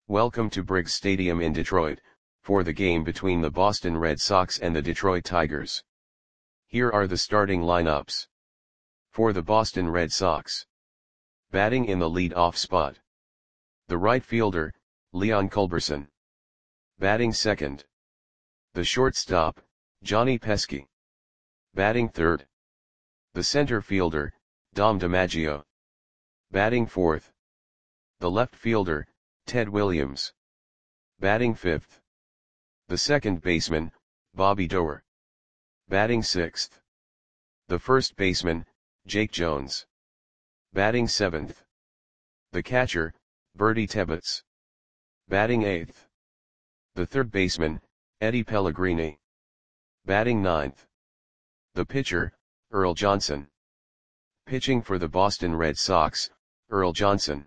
Welcome to Briggs Stadium in Detroit, for the game between the Boston Red Sox and the Detroit Tigers. Here are the starting lineups. For the Boston Red Sox. Batting in the lead-off spot. The right fielder, Leon Culberson. Batting second. The shortstop, Johnny Pesky. Batting third. The center fielder, Dom DiMaggio. Batting fourth. The left fielder, Ted Williams. Batting fifth. The second baseman, Bobby Doerr. Batting sixth. The first baseman, Jake Jones. Batting seventh. The catcher, Bertie Tebbetts. Batting eighth. The third baseman, Eddie Pellegrini. Batting ninth. The pitcher, Earl Johnson. Pitching for the Boston Red Sox, Earl Johnson.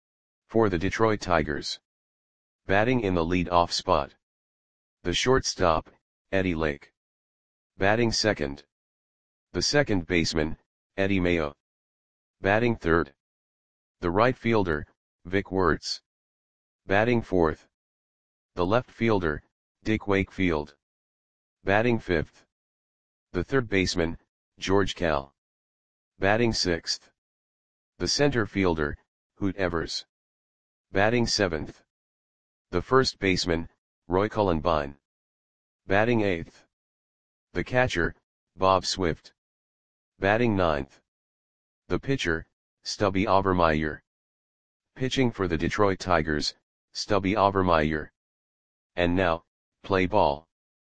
For the Detroit Tigers. Batting in the lead-off spot. The shortstop, Eddie Lake. Batting second. The second baseman, Eddie Mayo. Batting third. The right fielder, Vic Wertz. Batting fourth. The left fielder, Dick Wakefield. Batting fifth. The third baseman, George Kell. Batting sixth. The center fielder, Hoot Evers. Batting seventh. The first baseman, Roy Cullenbine. Batting eighth. The catcher, Bob Swift. Batting ninth. The pitcher, Stubby Overmyer. Pitching for the Detroit Tigers, Stubby Overmyer. And now, play ball.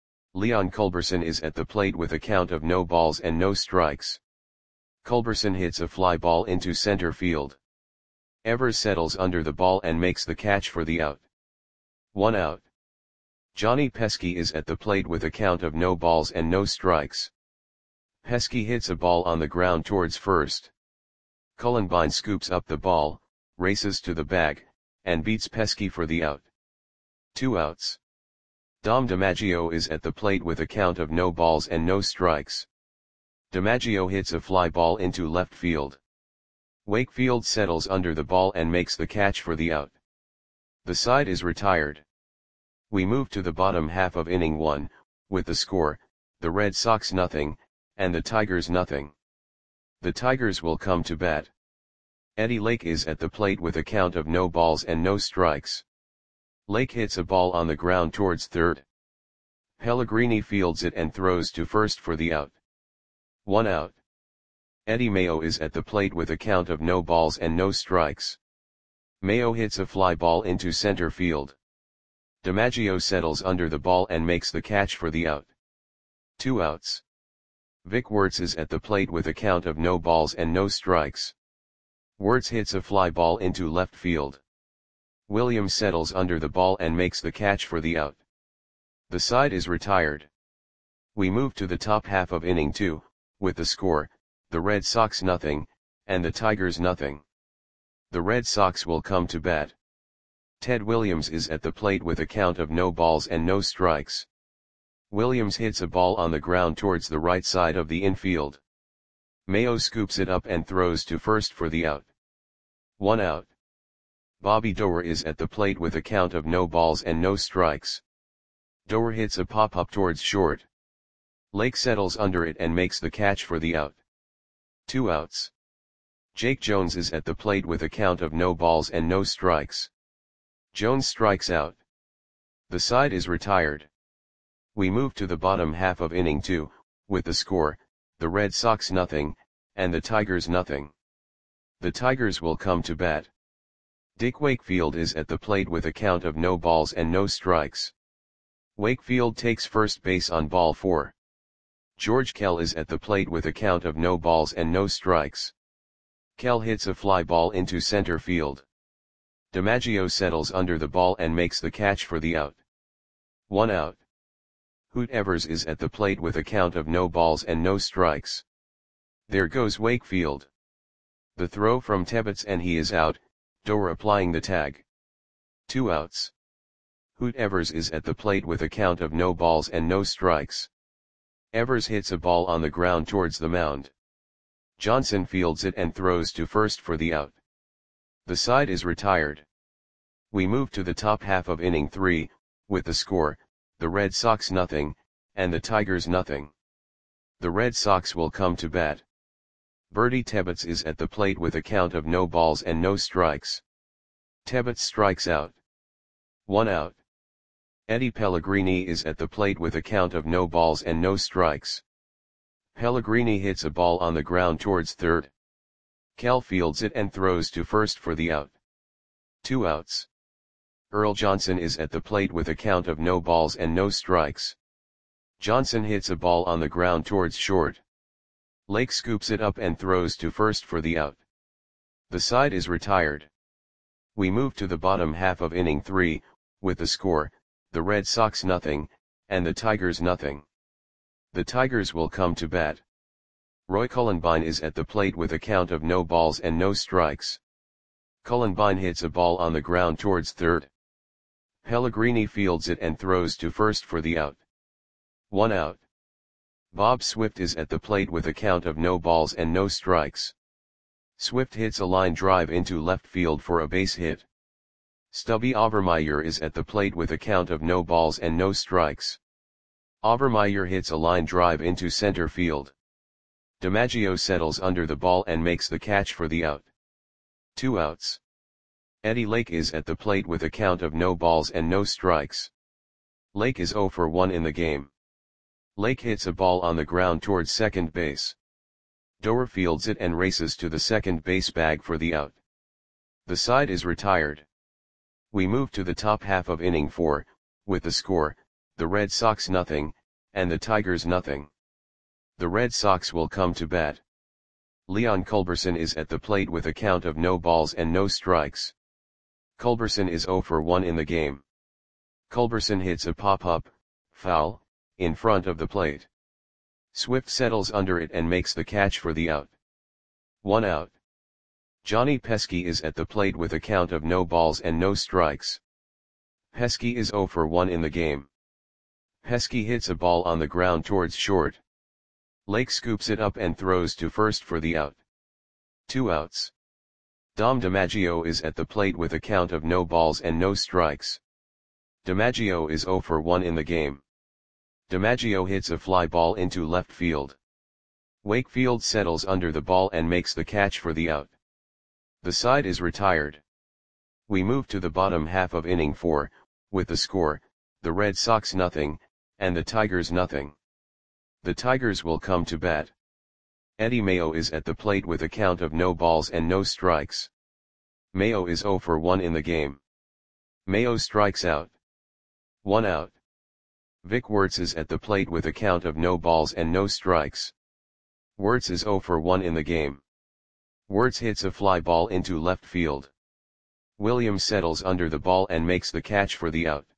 Leon Culberson is at the plate with a count of no balls and no strikes. Culberson hits a fly ball into center field. Evers settles under the ball and makes the catch for the out. 1 out. Johnny Pesky is at the plate with a count of no balls and no strikes. Pesky hits a ball on the ground towards first. Cullenbine scoops up the ball, races to the bag, and beats Pesky for the out. 2 outs. Dom DiMaggio is at the plate with a count of no balls and no strikes. DiMaggio hits a fly ball into left field. Wakefield settles under the ball and makes the catch for the out. The side is retired. We move to the bottom half of inning 1, with the score, the Red Sox nothing, and the Tigers nothing. The Tigers will come to bat. Eddie Lake is at the plate with a count of no balls and no strikes. Lake hits a ball on the ground towards third. Pellegrini fields it and throws to first for the out. 1 out. Eddie Mayo is at the plate with a count of no balls and no strikes. Mayo hits a fly ball into center field. DiMaggio settles under the ball and makes the catch for the out. 2 outs. Vic Wertz is at the plate with a count of no balls and no strikes. Wertz hits a fly ball into left field. Williams settles under the ball and makes the catch for the out. The side is retired. We move to the top half of inning 2, with the score, the Red Sox nothing, and the Tigers nothing. The Red Sox will come to bat. Ted Williams is at the plate with a count of no balls and no strikes. Williams hits a ball on the ground towards the right side of the infield. Mayo scoops it up and throws to first for the out. 1 out. Bobby Doerr is at the plate with a count of no balls and no strikes. Doerr hits a pop-up towards short. Lake settles under it and makes the catch for the out. 2 outs. Jake Jones is at the plate with a count of no balls and no strikes. Jones strikes out. The side is retired. We move to the bottom half of inning 2, with the score, the Red Sox nothing, and the Tigers nothing. The Tigers will come to bat. Dick Wakefield is at the plate with a count of no balls and no strikes. Wakefield takes first base on ball 4. George Kell is at the plate with a count of no balls and no strikes. Kell hits a fly ball into center field. DiMaggio settles under the ball and makes the catch for the out. 1 out. Hoot Evers is at the plate with a count of no balls and no strikes. There goes Wakefield. The throw from Tebbetts and he is out, Doerr applying the tag. 2 outs. Hoot Evers is at the plate with a count of no balls and no strikes. Evers hits a ball on the ground towards the mound. Johnson fields it and throws to first for the out. The side is retired. We move to the top half of inning 3, with the score, the Red Sox nothing, and the Tigers nothing. The Red Sox will come to bat. Bertie Tebbets is at the plate with a count of no balls and no strikes. Tebbets strikes out. 1 out. Eddie Pellegrini is at the plate with a count of no balls and no strikes. Pellegrini hits a ball on the ground towards third. Cal fields it and throws to first for the out. 2 outs. Earl Johnson is at the plate with a count of no balls and no strikes. Johnson hits a ball on the ground towards short. Lake scoops it up and throws to first for the out. The side is retired. We move to the bottom half of inning 3, with the score, the Red Sox nothing, and the Tigers nothing. The Tigers will come to bat. Roy Cullenbine is at the plate with a count of no balls and no strikes. Cullenbine hits a ball on the ground towards third. Pellegrini fields it and throws to first for the out. 1 out. Bob Swift is at the plate with a count of no balls and no strikes. Swift hits a line drive into left field for a base hit. Stubby Overmeyer is at the plate with a count of no balls and no strikes. Overmeyer hits a line drive into center field. DiMaggio settles under the ball and makes the catch for the out. 2 outs. Eddie Lake is at the plate with a count of no balls and no strikes. Lake is 0 for 1 in the game. Lake hits a ball on the ground towards second base. Doer fields it and races to the second base bag for the out. The side is retired. We move to the top half of inning 4, with the score, the Red Sox nothing, and the Tigers nothing. The Red Sox will come to bat. Leon Culberson is at the plate with a count of no balls and no strikes. Culberson is 0 for 1 in the game. Culberson hits a pop-up, foul, in front of the plate. Swift settles under it and makes the catch for the out. 1 out. Johnny Pesky is at the plate with a count of no balls and no strikes. Pesky is 0 for 1 in the game. Pesky hits a ball on the ground towards short. Lake scoops it up and throws to first for the out. 2 outs. Dom DiMaggio is at the plate with a count of no balls and no strikes. DiMaggio is 0 for 1 in the game. DiMaggio hits a fly ball into left field. Wakefield settles under the ball and makes the catch for the out. The side is retired. We move to the bottom half of inning 4, with the score, the Red Sox nothing, and the Tigers nothing. The Tigers will come to bat. Eddie Mayo is at the plate with a count of no balls and no strikes. Mayo is 0 for 1 in the game. Mayo strikes out. 1 out. Vic Wertz is at the plate with a count of no balls and no strikes. Wertz is 0 for 1 in the game. Wertz hits a fly ball into left field. Williams settles under the ball and makes the catch for the out.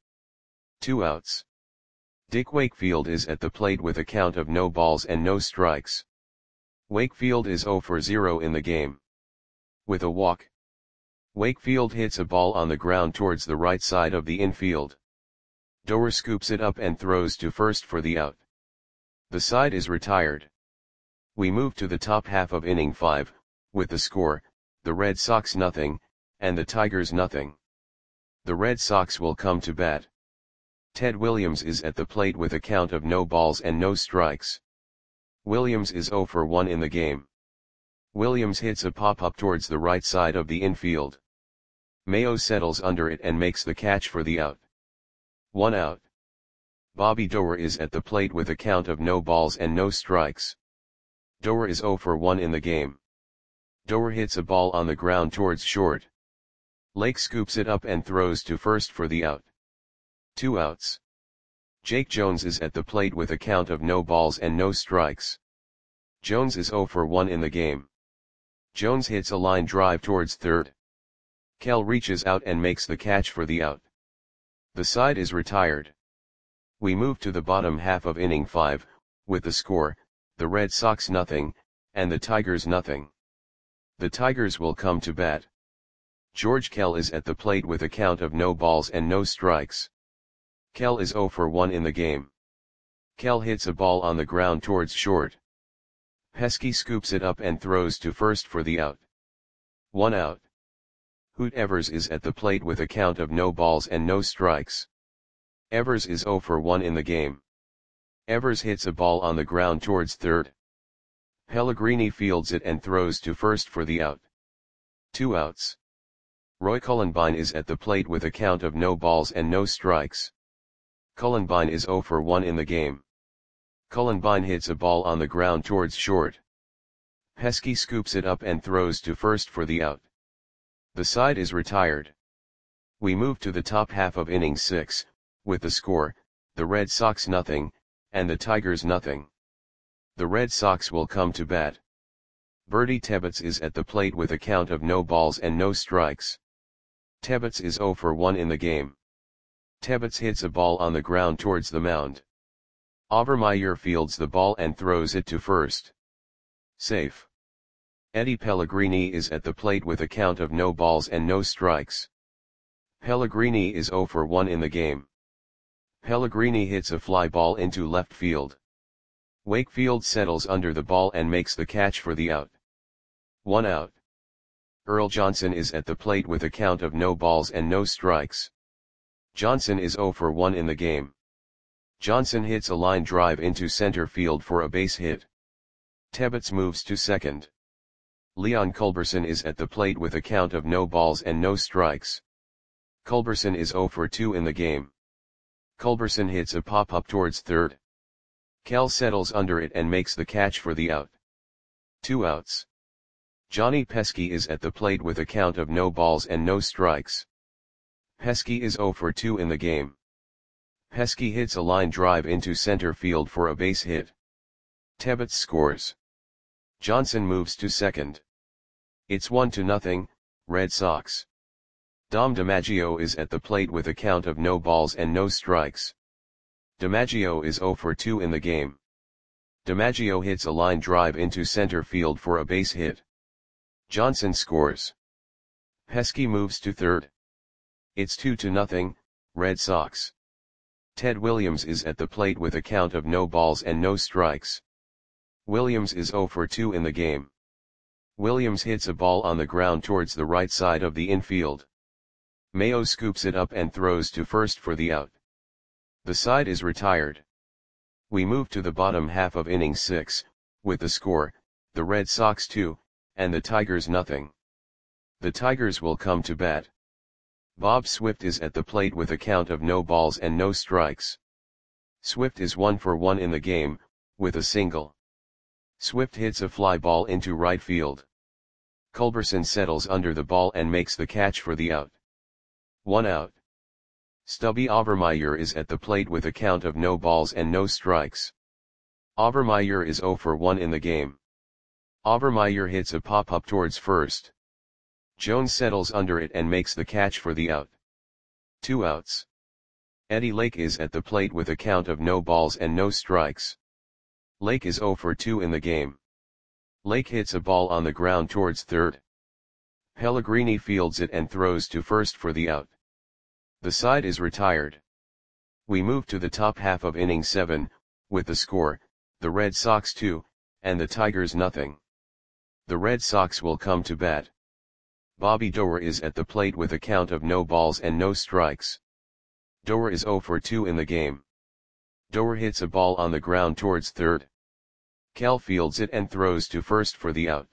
2 outs. Dick Wakefield is at the plate with a count of no balls and no strikes. Wakefield is 0 for 0 in the game. With a walk. Wakefield hits a ball on the ground towards the right side of the infield. Doer scoops it up and throws to first for the out. The side is retired. We move to the top half of inning 5, with the score, the Red Sox nothing, and the Tigers nothing. The Red Sox will come to bat. Ted Williams is at the plate with a count of no balls and no strikes. Williams is 0 for 1 in the game. Williams hits a pop-up towards the right side of the infield. Mayo settles under it and makes the catch for the out. 1 out. Bobby Doer is at the plate with a count of no balls and no strikes. Doer is 0 for 1 in the game. Doer hits a ball on the ground towards short. Lake scoops it up and throws to first for the out. 2 outs. Jake Jones is at the plate with a count of no balls and no strikes. Jones is 0 for 1 in the game. Jones hits a line drive towards third. Kell reaches out and makes the catch for the out. The side is retired. We move to the bottom half of inning 5, with the score, the Red Sox nothing, and the Tigers nothing. The Tigers will come to bat. George Kell is at the plate with a count of no balls and no strikes. Kell is 0 for 1 in the game. Kell hits a ball on the ground towards short. Pesky scoops it up and throws to first for the out. 1 out. Hoot Evers is at the plate with a count of no balls and no strikes. Evers is 0 for 1 in the game. Evers hits a ball on the ground towards third. Pellegrini fields it and throws to first for the out. 2 outs. Roy Cullenbine is at the plate with a count of no balls and no strikes. Cullenbine is 0 for 1 in the game. Cullenbine hits a ball on the ground towards short. Pesky scoops it up and throws to first for the out. The side is retired. We move to the top half of inning 6, with the score, the Red Sox 0, and the Tigers 0. The Red Sox will come to bat. Bertie Tebbetts is at the plate with a count of no balls and no strikes. Tebbetts is 0 for 1 in the game. Tebbetts hits a ball on the ground towards the mound. Overmeyer fields the ball and throws it to first. Safe. Eddie Pellegrini is at the plate with a count of no balls and no strikes. Pellegrini is 0 for 1 in the game. Pellegrini hits a fly ball into left field. Wakefield settles under the ball and makes the catch for the out. 1 out. Earl Johnson is at the plate with a count of no balls and no strikes. Johnson is 0 for 1 in the game. Johnson hits a line drive into center field for a base hit. Tebbetts moves to second. Leon Culberson is at the plate with a count of no balls and no strikes. Culberson is 0 for 2 in the game. Culberson hits a pop-up towards third. Cal settles under it and makes the catch for the out. 2 outs. Johnny Pesky is at the plate with a count of no balls and no strikes. Pesky is 0 for 2 in the game. Pesky hits a line drive into center field for a base hit. Tebbetts scores. Johnson moves to second. It's 1-0, Red Sox. Dom DiMaggio is at the plate with a count of no balls and no strikes. DiMaggio is 0 for 2 in the game. DiMaggio hits a line drive into center field for a base hit. Johnson scores. Pesky moves to third. It's 2-0, Red Sox. Ted Williams is at the plate with a count of no balls and no strikes. Williams is 0 for 2 in the game. Williams hits a ball on the ground towards the right side of the infield. Mayo scoops it up and throws to first for the out. The side is retired. We move to the bottom half of inning 6, with the score, the Red Sox 2, and the Tigers 0. The Tigers will come to bat. Bob Swift is at the plate with a count of no balls and no strikes. Swift is 1 for 1 in the game, with a single. Swift hits a fly ball into right field. Culberson settles under the ball and makes the catch for the out. 1 out. Stubby Overmeyer is at the plate with a count of no balls and no strikes. Overmeyer is 0 for 1 in the game. Overmeyer hits a pop-up towards first. Jones settles under it and makes the catch for the out. 2 outs. Eddie Lake is at the plate with a count of no balls and no strikes. Lake is 0 for 2 in the game. Lake hits a ball on the ground towards third. Pellegrini fields it and throws to first for the out. The side is retired. We move to the top half of inning 7, with the score, the Red Sox 2, and the Tigers 0. The Red Sox will come to bat. Bobby Doerr is at the plate with a count of no balls and no strikes. Doerr is 0 for 2 in the game. Doerr hits a ball on the ground towards third. Cal fields it and throws to first for the out.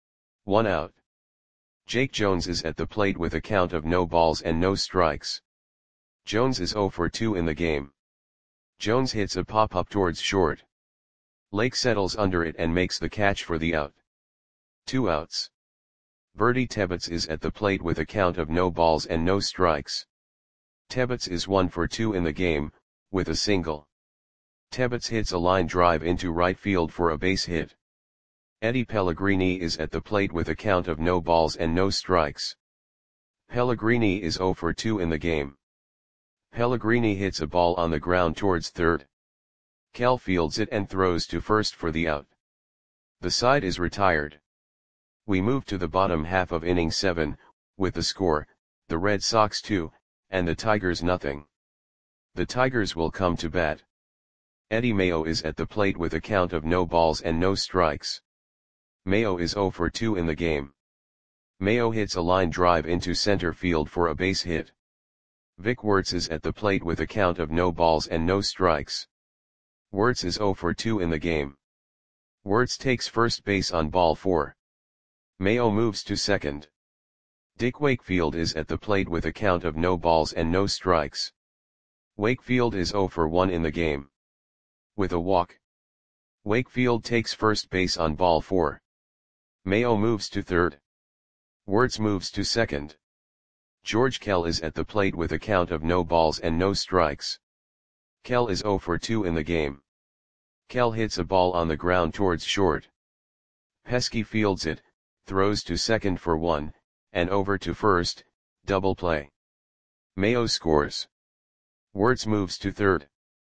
1 out. Jake Jones is at the plate with a count of no balls and no strikes. Jones is 0 for 2 in the game. Jones hits a pop-up towards short. Lake settles under it and makes the catch for the out. 2 outs. Bertie Tebbetts is at the plate with a count of no balls and no strikes. Tebbetts is 1 for 2 in the game, with a single. Tebbetts hits a line drive into right field for a base hit. Eddie Pellegrini is at the plate with a count of no balls and no strikes. Pellegrini is 0 for 2 in the game. Pellegrini hits a ball on the ground towards third. Cal fields it and throws to first for the out. The side is retired. We move to the bottom half of inning 7, with the score, the Red Sox 2, and the Tigers 0. The Tigers will come to bat. Eddie Mayo is at the plate with a count of no balls and no strikes. Mayo is 0 for 2 in the game. Mayo hits a line drive into center field for a base hit. Vic Wertz is at the plate with a count of no balls and no strikes. Wertz is 0 for 2 in the game. Wertz takes first base on ball 4. Mayo moves to second. Dick Wakefield is at the plate with a count of no balls and no strikes. Wakefield is 0 for 1 in the game. With a walk, Wakefield takes first base on ball 4. Mayo moves to third. Wertz moves to second. George Kell is at the plate with a count of no balls and no strikes. Kell is 0 for 2 in the game. Kell hits a ball on the ground towards short. Pesky fields it, throws to second for 1, and over to first, double play. Mayo scores. Wertz moves to third.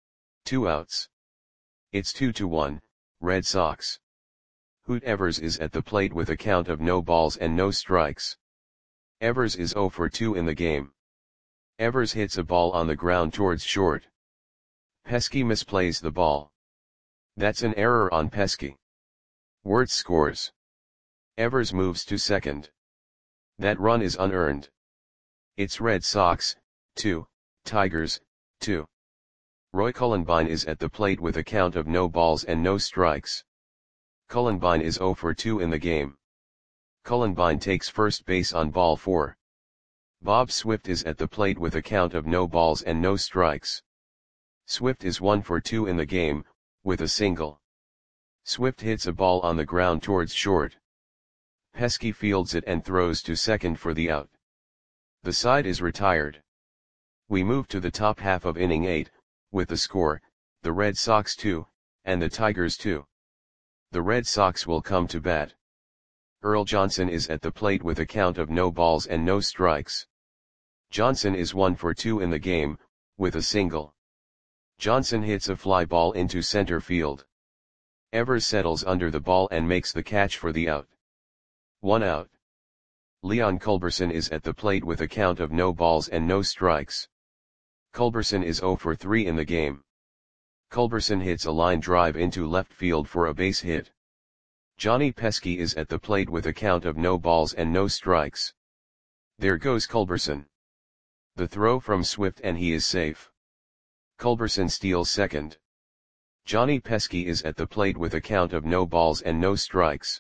2 outs. It's 2-1, Red Sox. Hoot Evers is at the plate with a count of no balls and no strikes. Evers is 0 for 2 in the game. Evers hits a ball on the ground towards short. Pesky misplays the ball. That's an error on Pesky. Wertz scores. Evers moves to second. That run is unearned. It's Red Sox, 2, Tigers, 2. Roy Cullenbine is at the plate with a count of no balls and no strikes. Cullenbine is 0 for 2 in the game. Cullenbine takes first base on ball 4. Bob Swift is at the plate with a count of no balls and no strikes. Swift is 1 for 2 in the game, with a single. Swift hits a ball on the ground towards short. Pesky fields it and throws to second for the out. The side is retired. We move to the top half of inning 8, with the score, the Red Sox 2, and the Tigers 2. The Red Sox will come to bat. Earl Johnson is at the plate with a count of no balls and no strikes. Johnson is 1 for 2 in the game, with a single. Johnson hits a fly ball into center field. Evers settles under the ball and makes the catch for the out. 1 out. Leon Culberson is at the plate with a count of no balls and no strikes. Culberson is 0 for 3 in the game. Culberson hits a line drive into left field for a base hit. Johnny Pesky is at the plate with a count of no balls and no strikes. There goes Culberson. The throw from Swift and he is safe. Culberson steals second. Johnny Pesky is at the plate with a count of no balls and no strikes.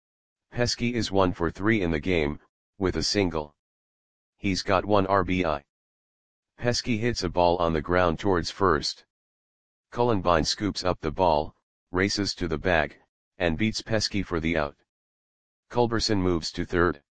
Pesky is 1 for 3 in the game, with a single. He's got 1 RBI. Pesky hits a ball on the ground towards first. Cullenbine scoops up the ball, races to the bag, and beats Pesky for the out. Culberson moves to third.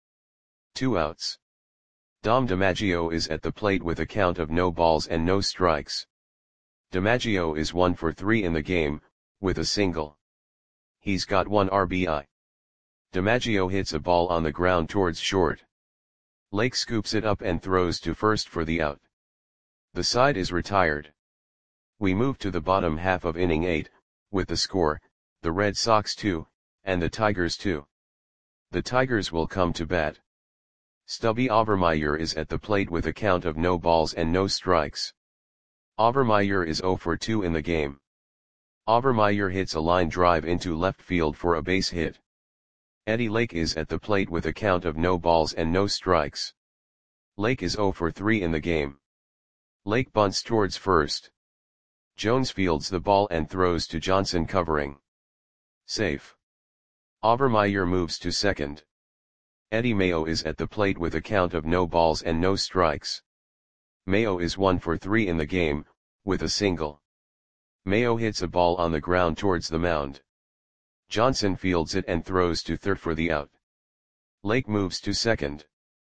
2 outs. Dom DiMaggio is at the plate with a count of no balls and no strikes. DiMaggio is 1 for 3 in the game, with a single. He's got 1 RBI. DiMaggio hits a ball on the ground towards short. Lake scoops it up and throws to first for the out. The side is retired. We move to the bottom half of inning 8, with the score, the Red Sox 2, and the Tigers 2. The Tigers will come to bat. Stubby Overmyer is at the plate with a count of no balls and no strikes. Overmyer is 0 for 2 in the game. Overmyer hits a line drive into left field for a base hit. Eddie Lake is at the plate with a count of no balls and no strikes. Lake is 0 for 3 in the game. Lake bunts towards first. Jones fields the ball and throws to Johnson covering. Safe. Overmyer moves to second. Eddie Mayo is at the plate with a count of no balls and no strikes. Mayo is 1 for 3 in the game, with a single. Mayo hits a ball on the ground towards the mound. Johnson fields it and throws to third for the out. Lake moves to second.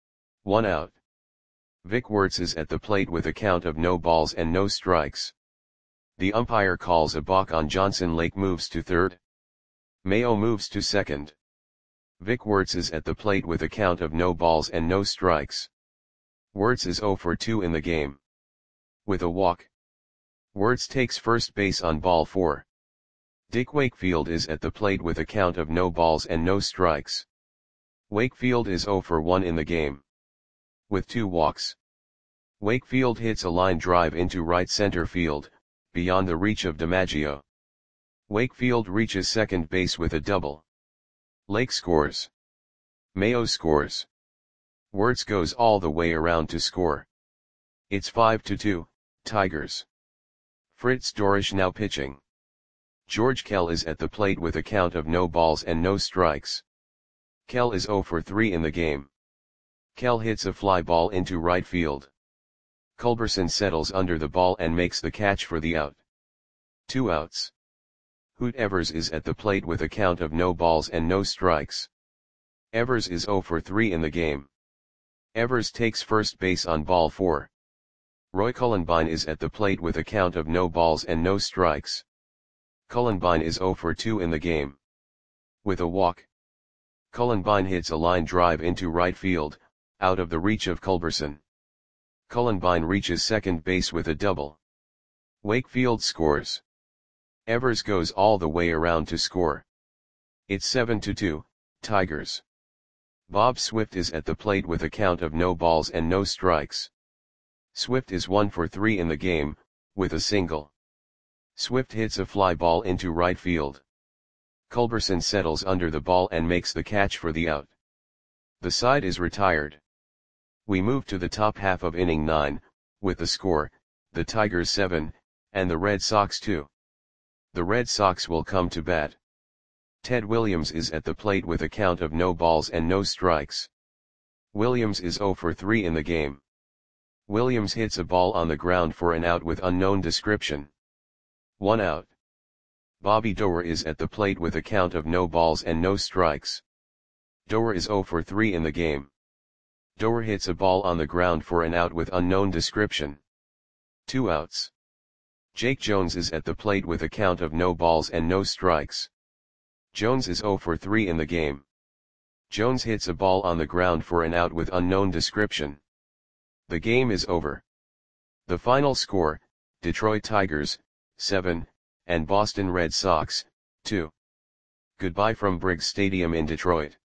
1 out. Vic Wertz is at the plate with a count of no balls and no strikes. The umpire calls a balk on Johnson. Lake moves to third. Mayo moves to second. Vic Wertz is at the plate with a count of no balls and no strikes. Wertz is 0 for 2 in the game. With a walk, Wertz takes first base on ball 4. Dick Wakefield is at the plate with a count of no balls and no strikes. Wakefield is 0 for 1 in the game. With 2 walks, Wakefield hits a line drive into right center field, beyond the reach of DiMaggio. Wakefield reaches second base with a double. Lake scores. Mayo scores. Wirtz goes all the way around to score. It's 5-2, Tigers. Fritz Dorisch now pitching. George Kell is at the plate with a count of no balls and no strikes. Kell is 0 for 3 in the game. Kell hits a fly ball into right field. Culberson settles under the ball and makes the catch for the out. 2 outs. Hoot Evers is at the plate with a count of no balls and no strikes. Evers is 0 for 3 in the game. Evers takes first base on ball 4. Roy Cullenbine is at the plate with a count of no balls and no strikes. Cullenbine is 0 for 2 in the game. With a walk, Cullenbine hits a line drive into right field, out of the reach of Culberson. Cullenbine reaches second base with a double. Wakefield scores. Evers goes all the way around to score. It's 7-2, Tigers. Bob Swift is at the plate with a count of no balls and no strikes. Swift is 1 for 3 in the game, with a single. Swift hits a fly ball into right field. Culberson settles under the ball and makes the catch for the out. The side is retired. We move to the top half of inning 9, with the score, the Tigers 7, and the Red Sox 2. The Red Sox will come to bat. Ted Williams is at the plate with a count of no balls and no strikes. Williams is 0 for 3 in the game. Williams hits a ball on the ground for an out with unknown description. 1 out. Bobby Doerr is at the plate with a count of no balls and no strikes. Doerr is 0 for 3 in the game. Doerr hits a ball on the ground for an out with unknown description. 2 outs. Jake Jones is at the plate with a count of no balls and no strikes. Jones is 0 for 3 in the game. Jones hits a ball on the ground for an out with unknown description. The game is over. The final score, Detroit Tigers, 7, and Boston Red Sox, 2. Goodbye from Briggs Stadium in Detroit.